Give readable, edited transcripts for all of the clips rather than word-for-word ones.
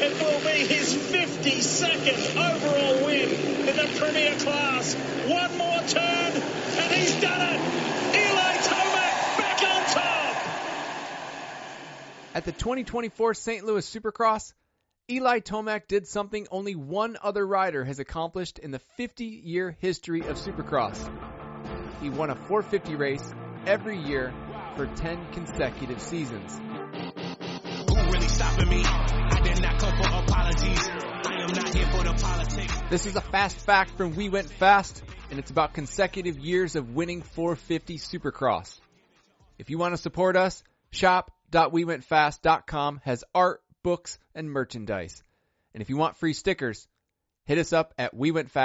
It will be his 52nd overall win in the Premier Class. One more turn, and he's done it. Eli Tomac back on top. At the 2024 St. Louis Supercross, Eli Tomac did something only one other rider has accomplished in the 50-year history of Supercross. He won a 450 race every year for 10 consecutive seasons. Who really stopping me? I did not come for apologies. I am not here for the politics. This is a fast fact from We Went Fast, and it's about consecutive years of winning 450 Supercross. If you want to support us, shop.wewentfast.com has art, books, and merchandise. And if you want free stickers, hit us up at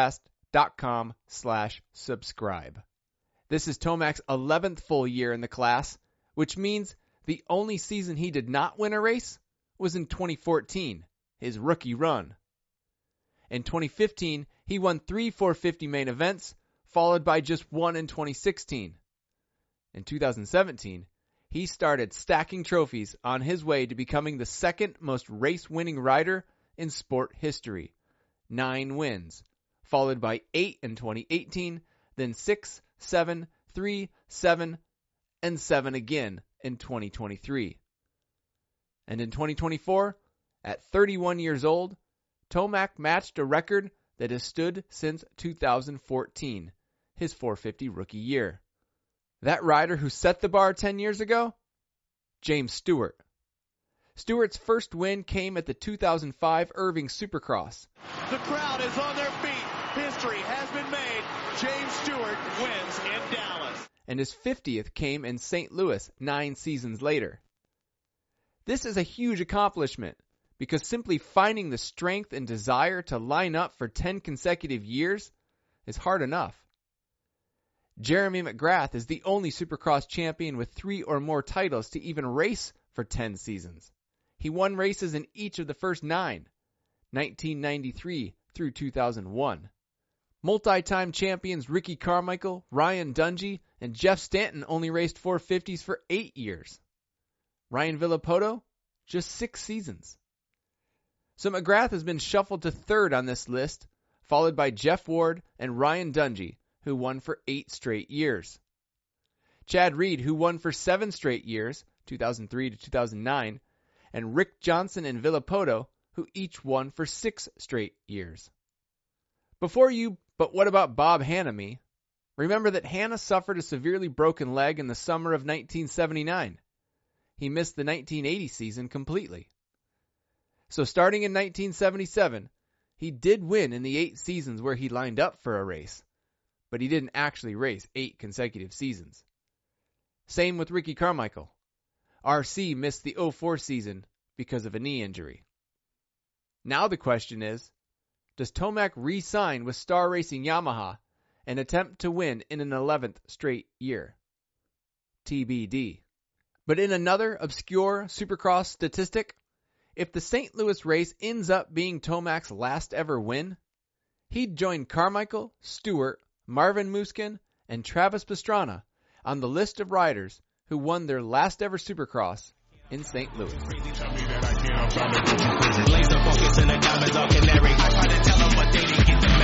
wewentfast.com/subscribe. This is Tomac's 11th full year in the class, which means the only season he did not win a race was in 2014, his rookie run. In 2015, he won 3 450 main events, followed by just one in 2016. In 2017, he started stacking trophies on his way to becoming the second most race-winning rider in sport history. 9 wins, followed by 8 in 2018, then 6, 7, 3, 7, and 7 again in 2023. And in 2024, at 31 years old, Tomac matched a record that has stood since 2014, his 450 rookie year. That rider who set the bar 10 years ago? James Stewart. Stewart's first win came at the 2005 Irving Supercross. The crowd is on their feet. History has been made. James Stewart wins in Dallas. And his 50th came in St. Louis 9 seasons later. This is a huge accomplishment because simply finding the strength and desire to line up for 10 consecutive years is hard enough. Jeremy McGrath is the only Supercross champion with 3 or more titles to even race for 10 seasons. He won races in each of the first 9, 1993 through 2001. Multi-time champions Ricky Carmichael, Ryan Dungey, and Jeff Stanton only raced 450s for 8 years. Ryan Villopoto, just 6 seasons. So McGrath has been shuffled to 3rd on this list, followed by Jeff Ward and Ryan Dungey, who won for 8 straight years. Chad Reed, who won for 7 straight years, 2003 to 2009, and Rick Johnson and Villopoto, who each won for 6 straight years. But what about Bob Hannamy? Remember that Hanna suffered a severely broken leg in the summer of 1979. He missed the 1980 season completely. So starting in 1977, he did win in the 8 seasons where he lined up for a race, but he didn't actually race 8 consecutive seasons. Same with Ricky Carmichael. RC missed the 04 season because of a knee injury. Now the question is, does Tomac re-sign with Star Racing Yamaha and attempt to win in an 11th straight year? TBD. But in another obscure Supercross statistic, if the St. Louis race ends up being Tomac's last ever win, he'd join Carmichael, Stewart, Marvin Musquin, and Travis Pastrana on the list of riders who won their last ever Supercross in St. Louis. Blaze the focus and the diamonds all canary. I try to tell them, but they didn't get the